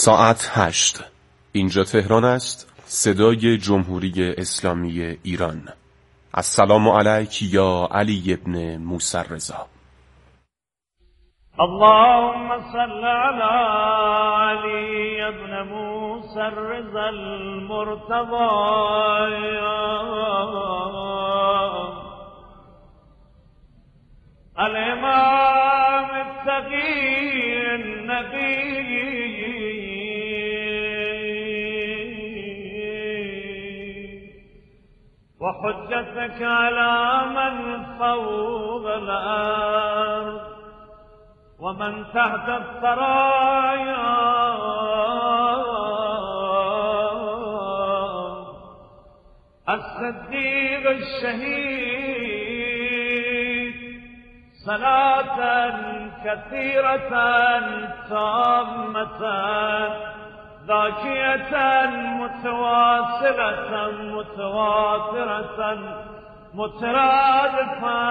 ساعت 8. اینجا تهران است، صدای جمهوری اسلامی ایران. السلام علیک یا علی ابن موسی رضا. اللهم صل على علی ابن موسی رضا المرتضى الامام التقی النبی وحجتك على من فوق الأرض ومن تحت الثرايا الصديق الشهيد صلاة كثيرة تامة ذاكية متواصلة متواترة مترادفة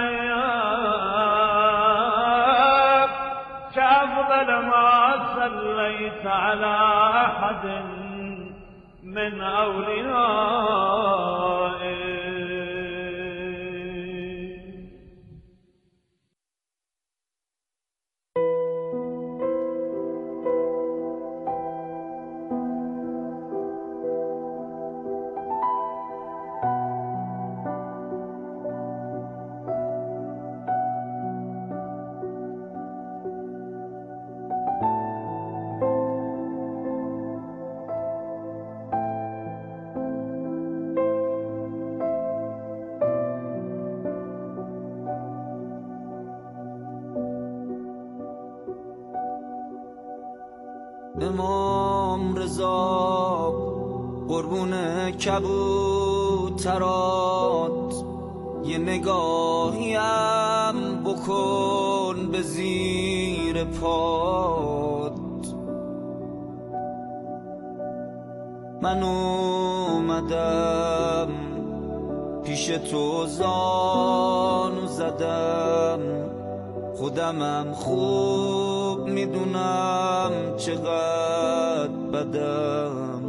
كأفضل ما صليت على أحد من أوليائه. امام رضا قربون کبوترات یه نگاهیم بکن به زیر پات. من اومدم پیش تو زانو زدم، خودمم خوب میدونم چقدر بدم.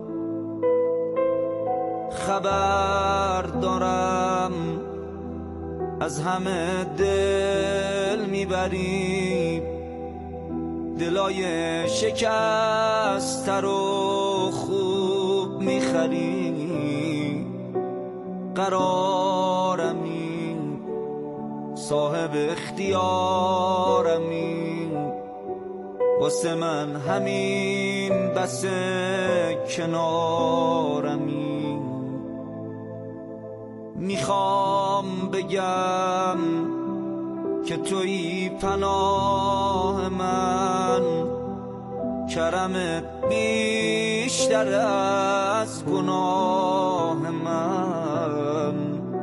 خبر دارم از همه دل میبری، دلای شکسته رو خوب میخری. قرارمی صاحب اختیارمی، واسه من همین بس کنارمی. میخوام بگم که تویی پناه من، کرمت بیشتر از گناه من.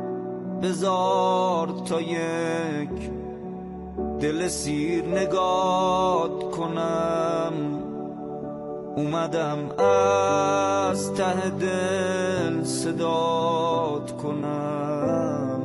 بذار تا یک دل سیر نگات کنم، اومدم از ته دل صدات کنم.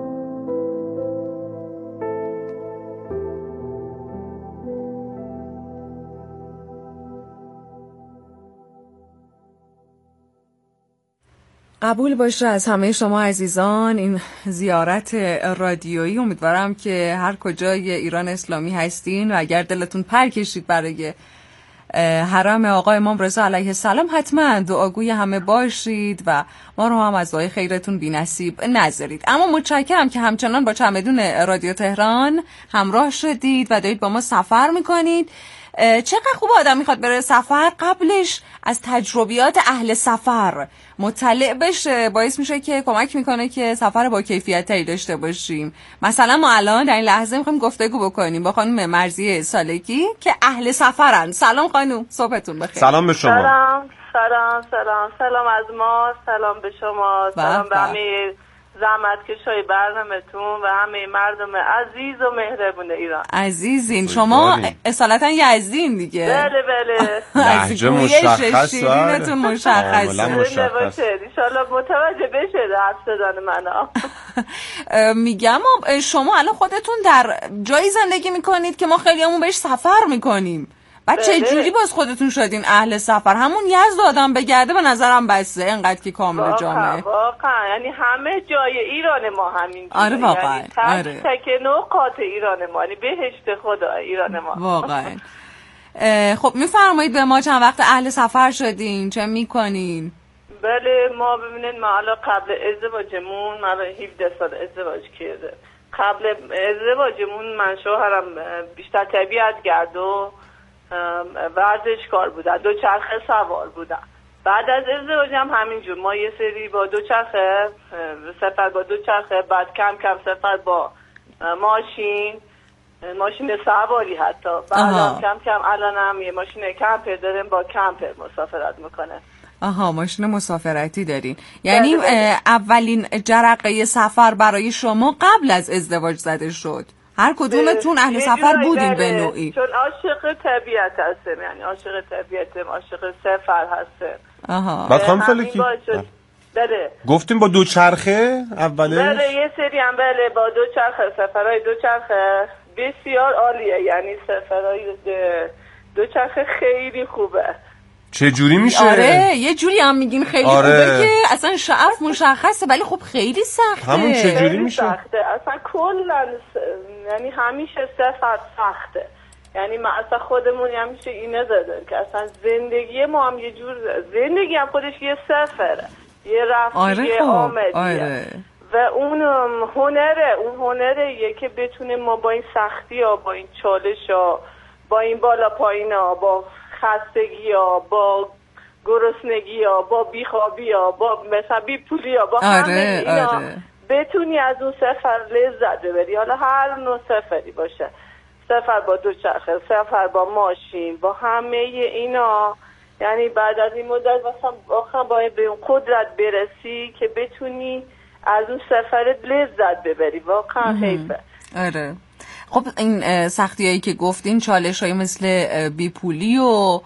قبول باشه از همه شما عزیزان این زیارت رادیویی. امیدوارم که هر کجای ایران اسلامی هستین و اگر دلتون پر کشید برای حرم آقا امام رضا علیه السلام، حتما دعاگوی همه باشید و ما رو هم از دعای خیرتون بی‌نصیب نذارید. اما متشکرم که همچنان با چمدون رادیو تهران همراه شدید و دارید با ما سفر میکنید. چقدر خوب آدم میخواد بره سفر قبلش از تجربیات اهل سفر مطلع بشه، باعث میشه که کمک میکنه که سفر با کیفیت‌تری داشته باشیم. مثلا ما الان در این لحظه میخوایم گفتگو بکنیم با خانم مرضیه سالکی که اهل سفرن. سلام خانم، صبحتون بخیر. سلام به شما. سلام از ما، سلام به شما، سلام به همه زحمت کشای برنامه‌تون و همه مردم عزیز و مهربون ایران. عزیزین شما اصالتا یزدین دیگه. بله لهجه مشخص شیرینتون مشخصه. ان شاءالله متوجه بشه حرف زدن منو. میگم شما الان خودتون در جایی زندگی میکنید که ما خیلیامون بهش سفر میکنیم بعد چه جوری باز خودتون شدین اهل سفر؟ همون یزد آدم بگرده به نظرم بسه، اینقدر که کامل جامعه. واقعا یعنی همه جای ایران ما همین. آره واقعا. یعنی تک نقاط ایران ما، یعنی بهشت خدا ایران ما. واقعا. خب میفرمایید به ما چند وقت اهل سفر شدین؟ چه میکنین؟ بله ما ببینید ما الان قبل ازدواجمون، من 17 سال ازدواج کرده. قبل ازدواجمون من شوهرم بیشتر طبیعت گرد و ورزشکار بودن، دوچرخه سوار بودن. بعد از ازدواجم همینجور ما یه سری با دوچرخه سفر با دوچرخه، بعد کم کم سفر با ماشین سواری حتی. بعد کم کم الانم یه ماشین کمپر داریم، با کمپر مسافرت میکنه. آها ماشین مسافرتی دارین. یعنی اولین جرقه سفر برای شما قبل از ازدواج زده شد؟ هر کدومتون اهل سفر بودین به نوعی؟ چون عاشق طبیعت هستم، یعنی عاشق طبیعتم، عاشق سفر هستم. آها. بعد خانم سالکی بله گفتیم با دوچرخه اولش؟ بله یه سری هم بله با دوچرخه، سفرهای دوچرخه بسیار عالیه، یعنی سفرهای دوچرخه خیلی خوبه. چه جوری میشه؟ آره یه جوری هم میگین خیلی خوبه که اصلا شعف مشخصه، ولی خب خیلی سخته. همون چه جوری میشه؟ سخته اصلا کلا، یعنی همیشه سفر سخته. یعنی ما اصلا خودمون همیشه اینه دادن که اصلا زندگی ما هم یه جور زندگی هم خودش یه سفره، یه رفتی یه آمدیه. و اون هنره یه که بتونه ما با این سختی ها، با این چالش ها، با این بالا پایین ها، با خستگی ها، با گرسنگی ها، با بیخوابی ها، با مثلا بی پولی ها، با همه اینا بتونی از اون سفر لذت ببری. حالا هر نوع سفری باشه، سفر با دوچرخه، سفر با ماشین، با همه اینا، یعنی بعد از این مدت واقعا باید به اون قدرت برسی که بتونی از اون سفر لذت ببری. واقعا حیفه. آره. خب این سختیایی که گفتین، چالش‌هایی مثل بیپولی و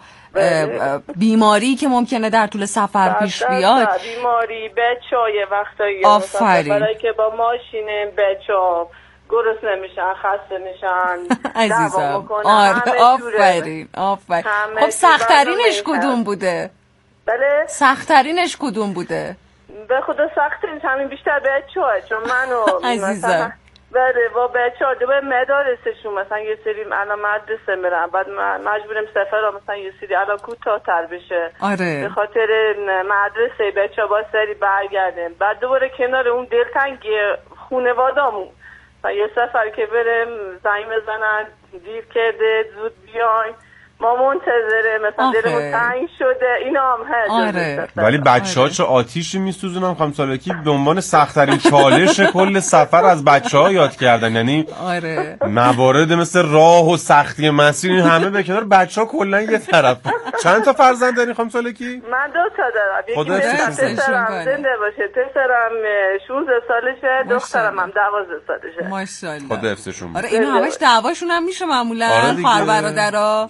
بیماری که ممکنه در طول سفر پیش بیاد، بیماری، بچه‌های وقتایی سفرایی که با ماشین بچه‌ها گرسنه نمیشن، خسته میشن، عزیزم. آفرین. خب سخت‌ترینش کدوم بوده؟ بله؟ سخت‌ترینش کدوم بوده؟ به خدا سخت‌ترینش همین بیشتر بچه‌ها، چون منو عزیزم بله با بچه‌ها دوباره مدارسشون مثلا یه سری الان مدرسه میرن، بعد مجبوریم سفر مثلا یه سری الان کوتاه‌تر بشه. آره. به خاطر مدرسه بچه‌ها با سری برگردن، بعد دوباره کنار اون دلتنگی خانواده‌مون یه سفر که بریم زنگ بزنن دیر کرده زود بیاین، ما منتظره مثلا دلمون تنگ شده، اینا هم هست. آره. ولی بچه‌ها چه آتیشی میسوزونن خانم سالکی، به عنوان سخت‌ترین چالش کل سفر از بچه‌ها یاد کردن. یعنی آره موارد مثل راه و سختی مسیر این همه به کنار، بچه‌ها کلا یه طرف. چند تا فرزند داری خانم سالکی؟ من 2 تا دارم. خدا پسرم زنده باشه، پسرم 16 سالشه، دخترم هم 12 سالشه. ماشاءالله. خدا حفظشون. آره اینا همش دعواشون هم میشه معمولا خواهر برادرها.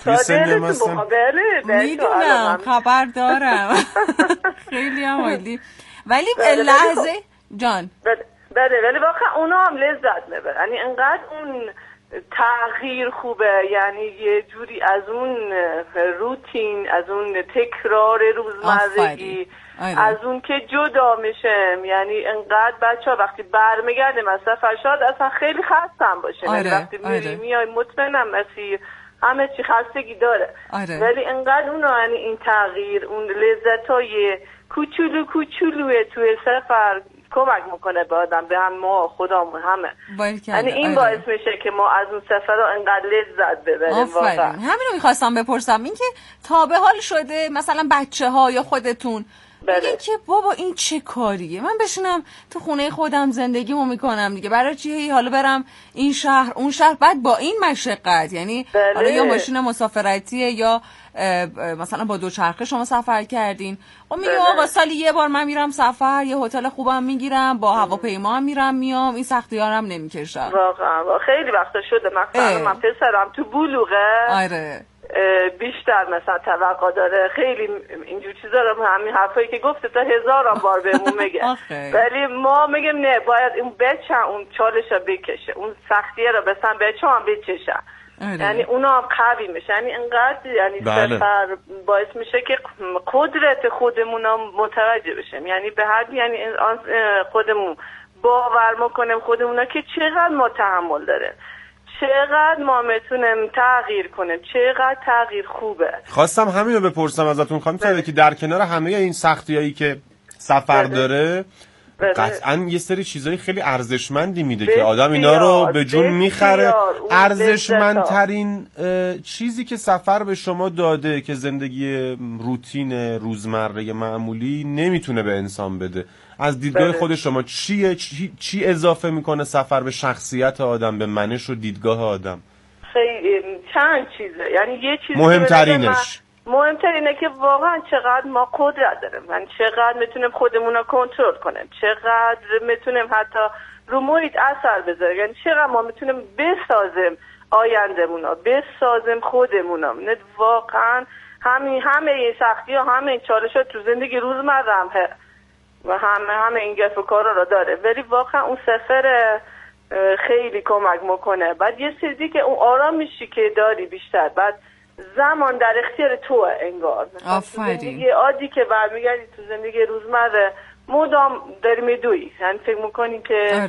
میدونم، خبر دارم. خیلی هم عالی. ولی لحظه جان بله ولی واقعا اونا هم لذت میبرن، یعنی انقدر اون تغییر خوبه، یعنی یه جوری از اون روتین، از اون تکرار روزمرگی، از اون که جدا میشم، یعنی انقدر بچه‌ها وقتی برمیگردیم از سفر شاید اصلا خیلی خستم باشه. وقتی میری میای مطمئنم مسیر همه چی خستگی داره. ولی انقدر اونا یعنی این تغییر، اون لذتای کوچولوی توی سفر کمک میکنه به آدم، به هم ما خودمون همه. یعنی این باعث میشه که ما از اون سفرها انقدر لذت ببریم. واقعا همینو میخواستم بپرسم، این که تا به حال شده مثلا بچه‌ها یا خودتون میگه که بابا این چه کاریه، من بشینم تو خونه خودم زندگیمو میکنم دیگه، برای چی حالا برم این شهر اون شهر، بعد با این مشقت. یعنی حالا یا ماشین مسافرتیه یا مثلا با دوچرخه شما سفر کردین، خب میگه آقا سالی یه بار من میرم سفر، یه هتل خوبم میگیرم، با هواپیما هم میرم میام، این سختیارم نمیکشم. واقعا خیلی وقتا شده مثلا من پسرم تو بلوغه. آره بیشتر مثلا توقع داره، خیلی اینجور چیزا رو، همین حرفایی که گفته تا 1000 بار بهمون میگه. ولی ما میگیم نه، باید اون بچه اون چالش رو بکشه، اون سختیه رو بسن بچه هم بچشن. یعنی اونا هم قوی میشه. یعنی انقدر یعنی سفر باعث میشه که قدرت خودمون هم متوجه بشیم، یعنی به حد یعنی خودمون باور میکنیم خودمون که چقدر ما تحمل داره، چقدر ما میتونیم تغییر کنیم، چقدر تغییر خوبه. خواستم همین رو بپرسم ازتون خانم که در کنار همه این سختیایی که سفر داره قطعا یه سری چیزای خیلی ارزشمندی میده که آدم اینا رو به جون میخره. ارزشمندترین چیزی که سفر به شما داده که زندگی روتین روزمره معمولی نمیتونه به انسان بده، از دیدگاه خود شما چیه؟ چی اضافه میکنه سفر به شخصیت آدم، به منش و دیدگاه آدم؟ خیلی چند چیزه، یعنی یه چیز مهمترینه که واقعا چقدر ما قدرت داریم، یعنی چقدر میتونیم خودمون رو کنترل کنیم، چقدر میتونیم حتی رو محیط اثر بذاریم، یعنی چقدر ما میتونیم بسازیم آیندهمون رو، بسازیم خودمون رو. واقعا همه این سختی ها، همه این چالش ها تو زندگی روزمره هم هست و همه این گرفت و کارا رو داره، ولی واقعا اون سفر خیلی کمک میکنه. بعد یه سری که اون آرامشی که داری بیشتر، بعد زمان در اختیار توه انگار. زندگی عادی که برمیگردی تو زندگی روزمره مدام داری میدوی، یعنی فکر میکنی که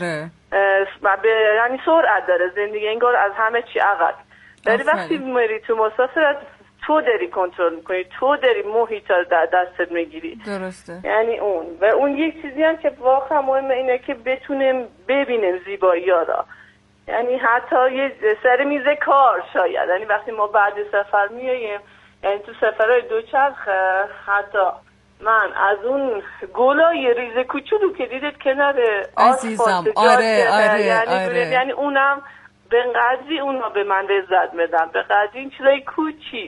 یعنی سرعت داره زندگی، انگار از همه چی عقب داری. وقتی میری تو مسافرت تو داری کنترل میکنی، تو داری محیط رو در دستت میگیری. درسته. یعنی اون یک چیزی هم که واقعا مهمه اینه که بتونیم ببینیم زیبایی ها را، یعنی حتی یه سر میز کار شاید، یعنی وقتی ما بعد سفر میاییم، یعنی تو سفرهای دوچرخه حتی من از اون گلای ریز کوچولو که دیدید کنار آسفالت یعنی اونم به قدری اونا به من لذت میدن، به قدری این چیزای کوچی.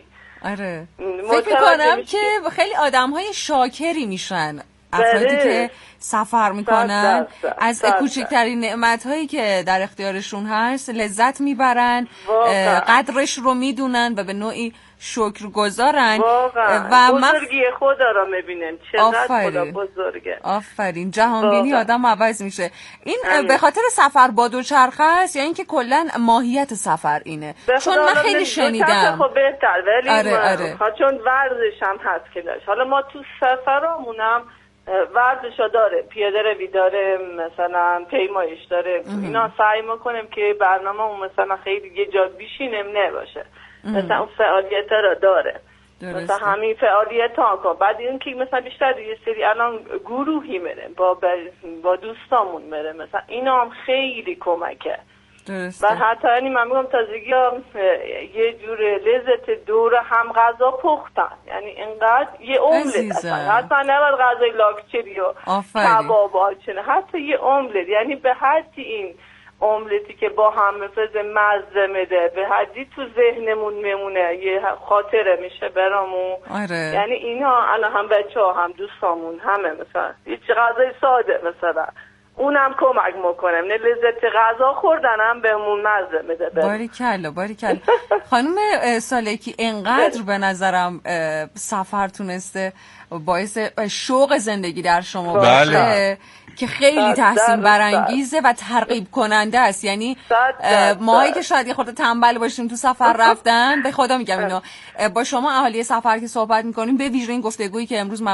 فکر میکنم که خیلی آدم‌های شاکری میشن افرادی که سفر میکنن، از کوچکترین نعمت‌هایی که در اختیارشون هست لذت میبرن، قدرش رو میدونن و به نوعی شکرگزارن و بزرگی خدا رو میبینن، چقدر خدا بزرگه. آفرین. جهانبینی آدم عوض میشه. این به خاطر سفر با دوچرخه است یا اینکه کلا ماهیت سفر اینه؟ چون من خیلی شنیدم خب بهتر، ولی چون ورزش هم هست که داشت. حالا ما تو سفرامونم ورزشا داره، پیاده روی داره، مثلا پیمایش داره، اینا سعی میکنیم که برنامه‌مون مثلا خیلی یه جا بیشینم نباشه، مثلا اون فعالیت را داره. مثلا همین فعالیت ها کن. بعد این که مثلا بیشتر یه سری الان گروهی میره با دوستامون میره، مثلا اینا هم خیلی کمکه. درسته. و حتی یعنی من میگم تازگی ها یه جور لذت دور هم غذا پختن، یعنی اینقدر یه املت حتی نباید غذای لاکچری و کباب ها چنه، حتی یه املت، یعنی به حدی این املتی که با هم مفز مزه میده، به حدی تو ذهنمون میمونه، یه خاطره میشه برامون. یعنی اینا الان هم بچه ها هم دوستامون همه مثلا یه غذای ساده مثلا اونم کمک میکنه، نه لذت غذا خوردنم بهمون مزه میده. باریکلا خانم سالکی، انقدر به نظرم سفر تونسته باعث شوق زندگی در شما باشه که خیلی تحسین برانگیزه و ترغیب کننده است. یعنی ماهایی که شاید یه خورده تنبل باشیم تو سفر رفتن، به خدا میگم اینو با شما اهالی سفر که صحبت میکنیم، به ویژه این گفتگویی که امروز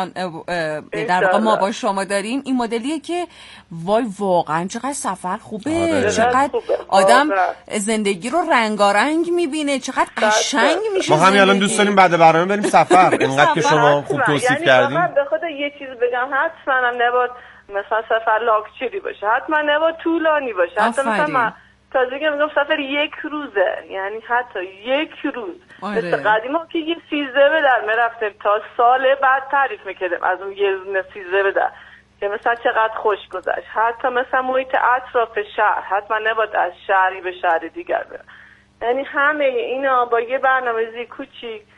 در واقع ما با شما داریم، این مدلیه که وای واقعا چقدر سفر خوبه، چقدر آدم زندگی رو رنگارنگ میبینه، چقدر قشنگ میشه. ما همین الان دوست داریم بعد برنامه بریم سفر. اینقدر که شما خوب توصیف کردین. یعنی به خدا یه چیز بگم، حتما هم نباید مثلا سفر لاکچری باشه، حتما نباید طولانی باشه. حتی مثلا من تازگی میگم سفر یک روزه، یعنی حتی یک روز. مثل قدیما که یه 13 به در میرفتیم تا سال بعد تعریف میکردیم از اون یه 13 به در که مثلا چقدر خوش گذشت. حتی مثلا محیط اطراف شهر، حتما نباید از شهری به شهر دیگر برم. یعنی همه اینا با یه برنامه‌ریزی کوچیک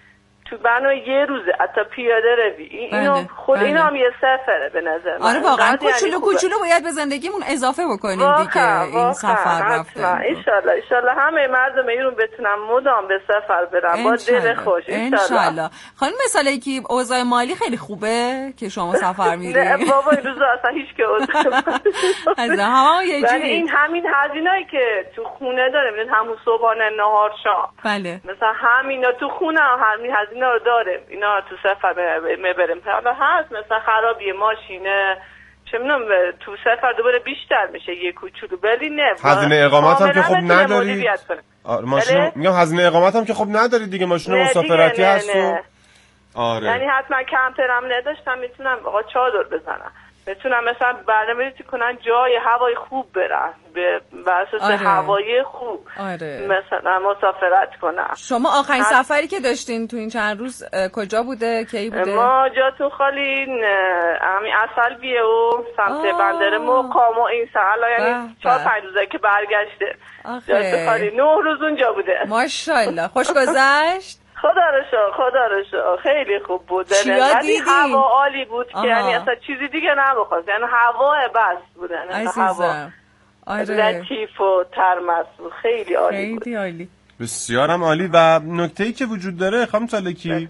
تو بنا یه روزه حتی پیاده روی اینو خود بله. اینو هم یه سفره به نظر من. آره واقعا یعنی کوچولو باید به زندگیمون اضافه بکنیم دیگه این سفر رفتن. ان همه مردم ایران بتونن مدام به سفر برن با دل خوش ان شاءالله. خانم مثلا که اوضاع مالی خیلی خوبه که شما سفر میرید؟ نه بابا این روزا اصلا هیچ که اوضاع یه جوری این همین هزینه‌ای که تو خونه داریم، همون صبحانه نهار شام، بله مثلا همینا تو خونه همین هزینه رو داریم، اینا تو سفر میبریم. حالا هست مثلا خرابی ماشینه چه میدونم تو سفر دوباره بیشتر میشه یه کوچولو، ولی نه هزینه اقامت هم که خب نداری. ماشین میگم هزینه اقامت هم که خب نداری دیگه، ماشین مسافرتی هست. آره یعنی حتما کمپرم نداشتم میتونم آقا چادر بزنم، میتونم مثلا برنامه‌ریزی کنن جای هوای خوب برن به اساس هوای خوب. مثلا مسافرت کنم. شما آخرین سفری که داشتین تو این چند روز کجا بوده؟ کی بوده؟ ما جاتون خالی همین اصل بیه و سمت بندر مقام و این سهلا، یعنی 4-5 روزه که برگشته. جاتون خالی 9 روز اونجا بوده. ماشاءالله. خوش گذشت؟ خدا رو شکر خیلی خوب بود. ولی هوا عالی بود که یعنی اصلا چیزی دیگه نمیخواست، یعنی هوا بس بود، یعنی هوا لطیف و ترمس بود، خیلی عالی بود. خیلی عالی. بسیارم عالی. و نکته‌ای که وجود داره خانم سالکی،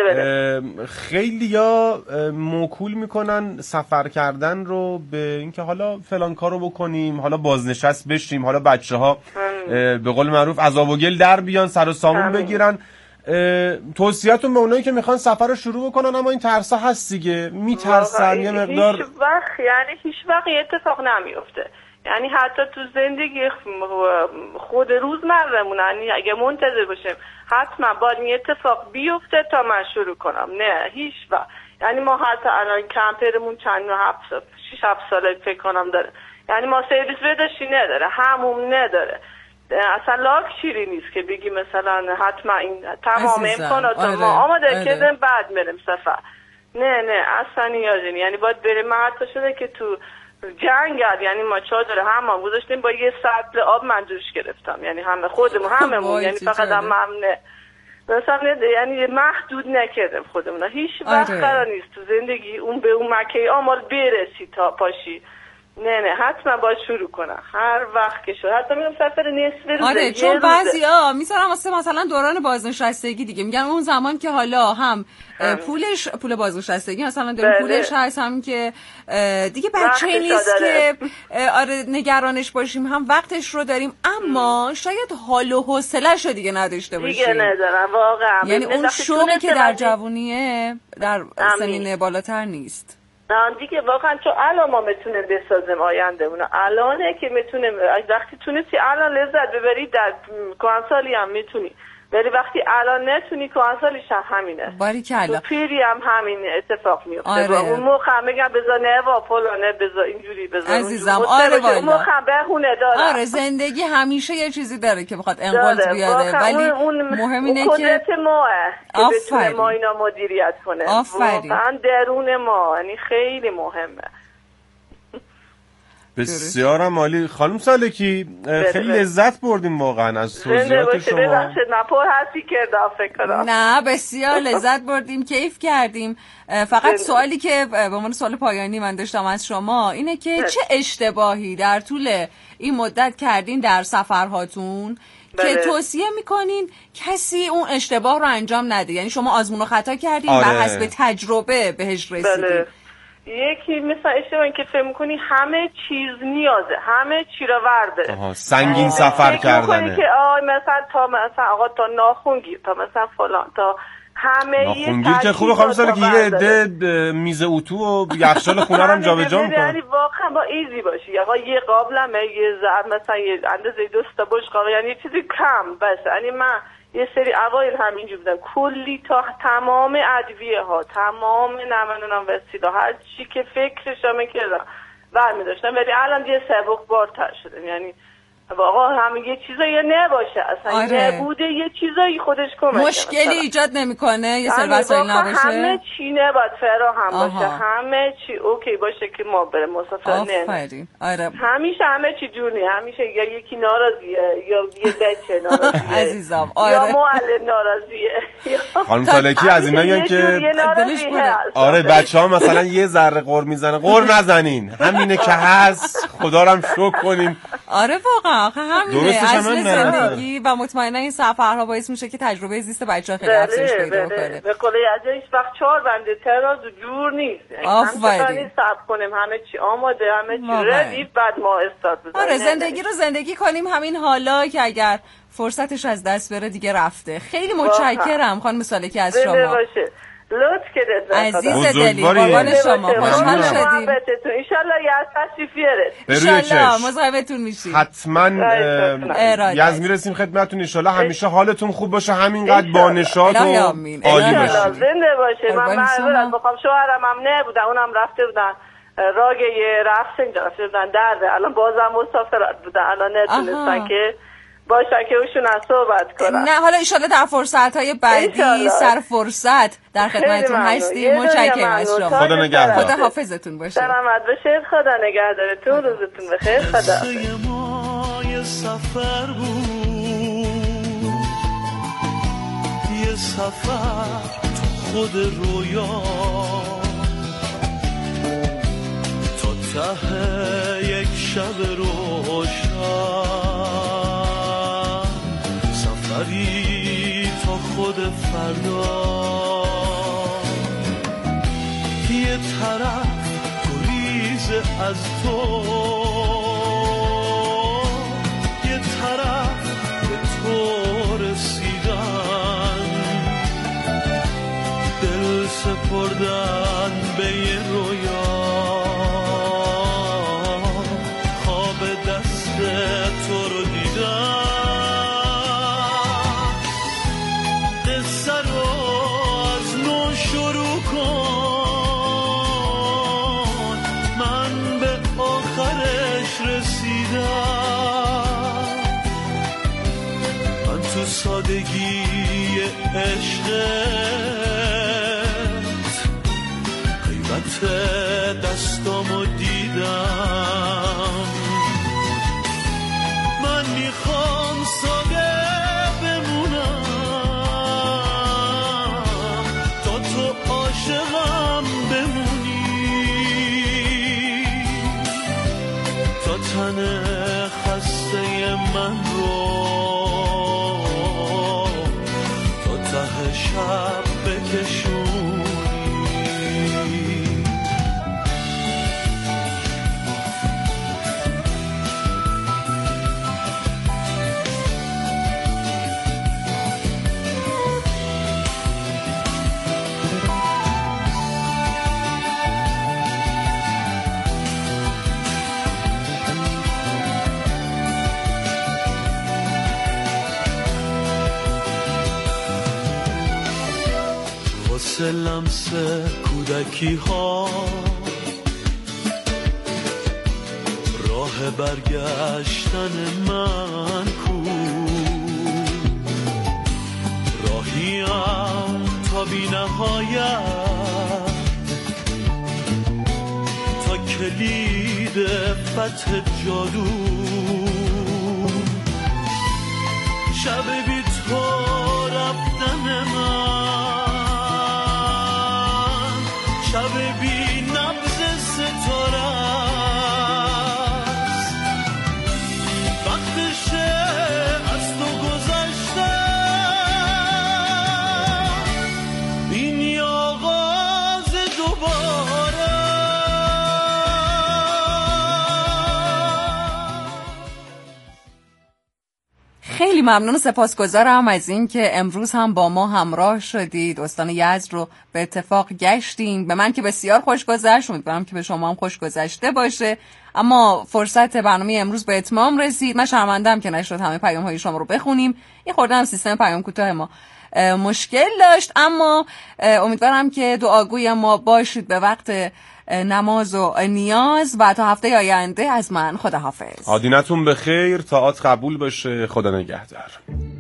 خیلیا موکول میکنن سفر کردن رو به اینکه حالا فلان کارو بکنیم، حالا بازنشست بشیم، حالا بچه‌ها به قول معروف عذاب و گل در بیان، سر و سامون بگیرن. توصیه‌تون به اونایی که میخوان سفر رو شروع بکنن اما این ترسا هست دیگه، میترسن یه مقدار، هیچ وقت اتفاق نمیفته. یعنی حتی تو زندگی خود روزمره‌مون یعنی اگه منتظر باشیم حتما باید این اتفاق بیفته تا من شروع کنم، نه هیچ وقت. یعنی ما حتی الان کمپرمون چند 6-7 ساله فکر کنم داره، یعنی ما سرویس بداشتی نداره، هموم نداره، اصلا لاکچری نیست که بگی مثلا حتما این تمام امکانات ما آماده کردیم بعد میریم سفر. نه اصلا نیازی نیست. یعنی باید بریم. من حتی شده که تو جنگل یعنی ما چادر حمام گذاشتیم با یه سطل آب من جوش گرفتم، یعنی هممون یعنی فقط هم نه مثلا یعنی محدود نکردیم خودمون. هیچ وقت قرار نیست تو زندگی اون به اون مکه آمال برسی تا پاشی. نه حتما باید شروع کنم هر وقت که شد، حتی میگم سفر نصف روزه. آره چون بعضیا میذارن واسه مثلا دوران بازنشستگی دیگه، میگن اون زمان که حالا هم پول بازنشستگی مثلا داریم پولش هست، هم که دیگه بچه نیست که آره نگرانش باشیم، هم وقتش رو داریم، اما شاید حال و حوصله‌شو دیگه نداشته باشیم دیگه ندارم واقعا. یعنی اون شوقی که در جوونیه در سنین بالاتر نیست. نه دیگه واقعا چون الان ما میتونیم بسازیم آیندهمون، الانه که میتونیم. وقتی تونستی الان لذت ببری در کوانسالی هم میتونی، ولی وقتی الان نتونی کوانسالیش هم همینه. باریکلا. تو پیری هم همین اتفاق میفته. اون موقع هم میگن بذار نه و فلانه بذار اینجوری بذار عزیزم. آره والا اون موقع هم بهونه داره. آره زندگی همیشه یه چیزی داره که بخواد انقلاب بیاره، ولی مهم اینه که قدرت ماه که بتونه ما اینا مدیریت کنه. واقعا درون ما، یعنی خیلی مهمه. بسیارم عالی. خانم سالکی خیلی لذت بردیم واقعا از توضیحات شما. نه بسیار لذت بردیم، کیف کردیم. فقط سوالی که به عنوان سوال پایانی من داشتم از شما اینه که چه اشتباهی در طول این مدت کردین در سفرهاتون که توصیه میکنین کسی اون اشتباه رو انجام نده؟ یعنی شما آزمون و خطا کردین و حسب تجربه بهش رسیدین. یکی مثلا اشتباهی که فکر میکنی همه چیز نیازه، همه چی رو ورده، سنگین سفر کردنه که مثلا تا مثلا آقا تا ناخونگیر، تا مثلا فلان، تا همه ناخونگیر که خوبه. خانم سالکی یه عده میز اتو و یخچال خونه رو هم جابجا میکنن. یعنی واقعا با ایزی باشی، آقا یه قابلمه، یه ظرف مثلا یه اندازه 2 تا بشقاب، یعنی یه چیزی کم بس. یعنی من یه سری اوایل همینجور بودم، کلی تا تمام ادویه ها، تمام نمیدونم وسیله، هر چی که فکرش هم میکردم برمی داشتم، ولی الان یه سبک بارتر شدم. یعنی آقا همه یه چیزایی نباشه اصلا. آره. نبوده یه چیزایی خودش کمک مشکلی ایجاد نمیکنه یه سری وسایل نباشه. همه چی نباید فراهم باشه. همه چی اوکی باشه که ما بریم مسافر آفرین. آره. همیشه همه چی جونی، همیشه یا یکی ناراضیه یا یه بچه ناراضیه عزیزم. آره. یا معلم ناراضیه. خانم سالکی از اینایی که آره بچه‌ها مثلا یه ذره قر میزنه، قر نزنین، همینه که هست، خدا رو هم شکر کنیم. آره واقعا همینه اصل زندگی و مطمئنا این سفرها باعث میشه که تجربه زیست بچه‌ها خیلی افزایش پیدا کنه. به قول هیچ وقت 4 بنده تراز جور نیست. آفرین. صبر کنیم همه چی آماده، همه چی ردیف، بعد ما استارت بزنیم. آره زندگی رو زندگی کنیم همین حالا که اگر فرصتش از دست بره دیگه رفته. خیلی متشکرم خانم سالکی از شما. لطف کردید عزیز دلی قربان شما، خوشحال شدیم. ان شاء الله یه تشریف بیارید. ان شاء الله مصاحبتون میشیم. حتما یز میرسیم خدمتتون. ان شاء الله همیشه حالتون خوب باشه، همینقدر با نشاط و عالی باشید. زنده باشه. من معذرت میخوام، شوهرم هم نبودن، اونم رفته بودن راگه رفتن رفته بودن درده، الان بازم مسافرت بودن، الان نتونستن که باشه که اوشون از صحبت کنن. نه حالا ایشالا در فرصت‌های بعدی سر فرصت در خدمتتون هستیم. متشکرم از شما. خدا نگهدار. خدا حافظتون باشه. سلامت باشید. خدا نگهدارتون. روزتون بخیر. خدا. یه سفر بود، یه سفر تو خود رویا، تا ته یک شب روشن، سفری تا خود فردا. یه طرف گریز از تو، یه طرف به تو رسیدن، دل سپردن به یه رویا، خواب دست تو رو دیدن. قصه رو از نو شروع کن، من به آخرش رسیدم. من تو سادگی عشقت قیمت دستامو دیدم. من میخوام ساده بمونم تا تو عاشقم بمونی، تا تن خسته من رو تا ته شب بکشونی. واسه لمس کودکی ها راه برگشتن من کو، راهیم تا بی نهایت، تا کلید فتح جادو. شب بی تو رفتن من، شب بی نبض ستاره است، وقتشه از تو گذشته، این آغاز دوباره. خیلی ممنون و سپاسگزارم از این که امروز هم با ما همراه شدید. استان یزد رو به اتفاق گشتین. به من که بسیار خوش گذشت، امیدوارم که به شما هم خوش گذشته باشه. اما فرصت برنامه امروز به اتمام رسید. من شرمنده‌ام که نشد همه پیام‌های شما رو بخونیم. یه خورده هم سیستم پیام کوتاه ما مشکل داشت، اما امیدوارم که دعاگوی ما باشید به وقت نماز و نیاز و تا هفته آینده از من خداحافظ. آدینتون بخیر، طاعات قبول بشه، خدا نگهدار.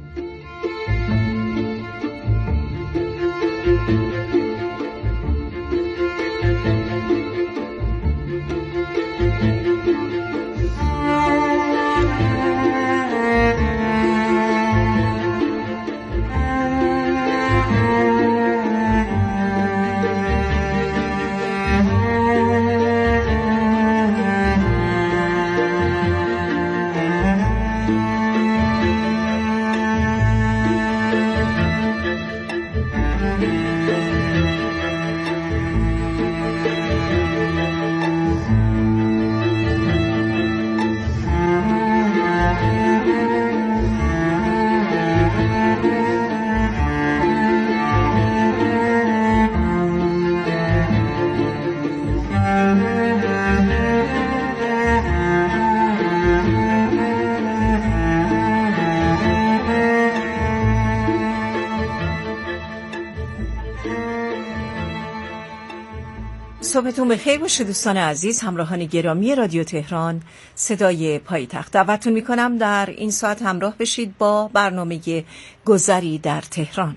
صبحتون بخیر باشه دوستان عزیز، همراهان گرامی رادیو تهران صدای پایتخت. دعوتتون میکنم در این ساعت همراه بشید با برنامه گذری در تهران.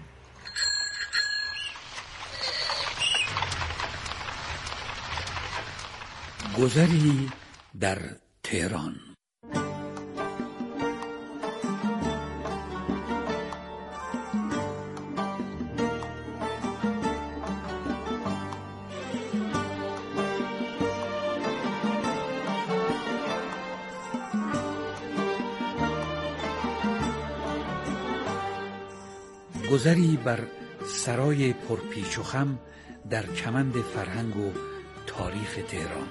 گذری در تهران. گذری بر سرای پرپیچ و خم در کمند فرهنگ و تاریخ تهران.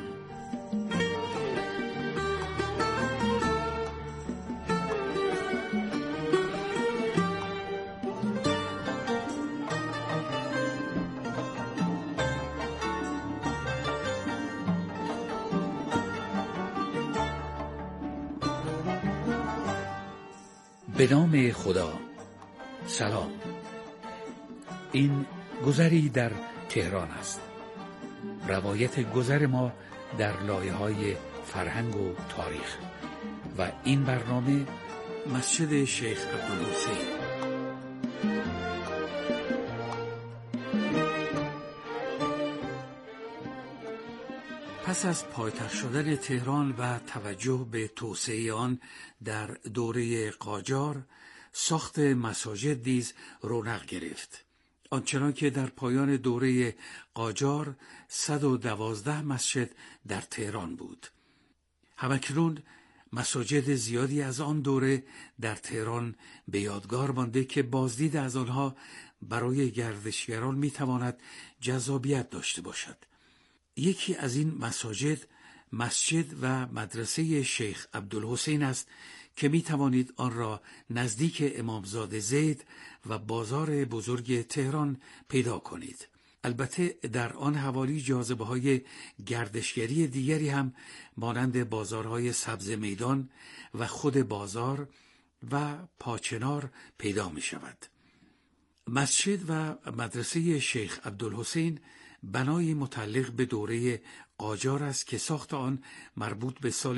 به نام خدا. سلام. این گذری در تهران است. روایت گذر ما در لایه‌های فرهنگ و تاریخ و این برنامه مسجد شیخ عبدالحسین. پس از پایتخت شدن تهران و توجه به توسعه آن در دوره قاجار، ساخت مساجد نیز رونق گرفت. آنچنان که در پایان دوره قاجار 112 مسجد در تهران بود. همکنون مساجد زیادی از آن دوره در تهران به یادگار مانده که بازدید از آنها برای گردشگران میتواند جذابیت داشته باشد. یکی از این مساجد مسجد و مدرسه شیخ عبدالحسین است که می توانید آن را نزدیک امامزاده زید و بازار بزرگ تهران پیدا کنید. البته در آن حوالی جاذبه‌های گردشگری دیگری هم مانند بازارهای سبز میدان و خود بازار و پاچنار پیدا می شود. مسجد و مدرسه شیخ عبدالحسین بنای متعلق به دوره قاجار است که ساخت آن مربوط به سال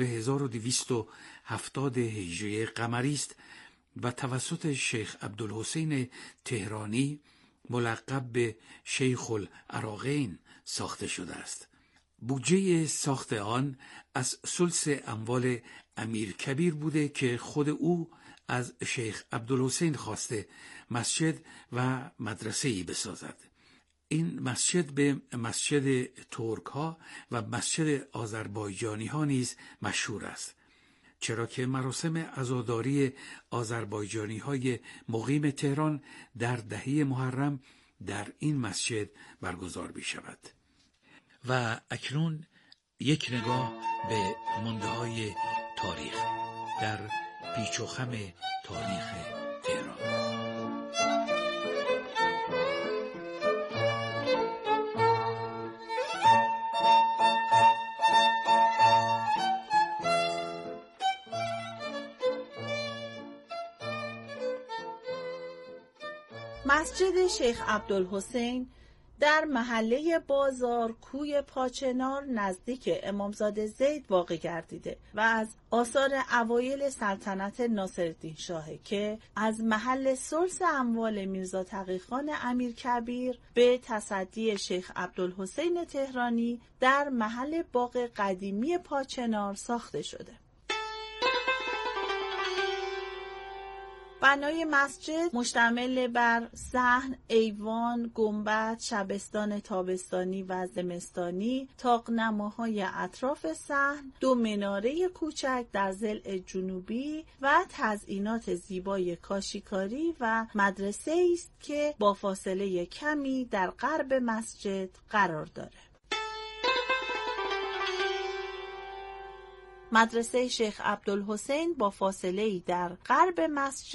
1270 هجری قمری است و توسط شیخ عبدالحسین تهرانی ملقب به شیخ العراقین ساخته شده است. بودجه ساخت آن از ثلث اموال امیر کبیر بوده که خود او از شیخ عبدالحسین خواسته مسجد و مدرسه‌ای بسازد. این مسجد به مسجد ترک ها و مسجد آذربایجانی ها نیز مشهور است، چرا که مراسم عزاداری آذربایجانی های مقیم تهران در دهه محرم در این مسجد برگزار می شود. و اکنون یک نگاه به مانده های تاریخ در پیچ و خم تاریخ تهران. مسجد شیخ عبدالحسین در محله بازار کوی پاچنار نزدیک امامزاده زید واقع گردیده و از آثار اوایل سلطنت ناصرالدین شاهه که از محل سلس اموال میرزا تقی‌خان امیرکبیر به تصدی شیخ عبدالحسین تهرانی در محل باغ قدیمی پاچنار ساخته شده. بنای مسجد مشتمل بر صحن، ایوان، گنبد، شبستان تابستانی و زمستانی، طاق‌نماهای اطراف صحن، 2 مناره کوچک در ضلع جنوبی و تزئینات زیبای کاشیکاری و مدرسه است که با فاصله کمی در غرب مسجد قرار دارد. مدرسه شیخ عبدالحسین با فاصله‌ای در غرب مسجد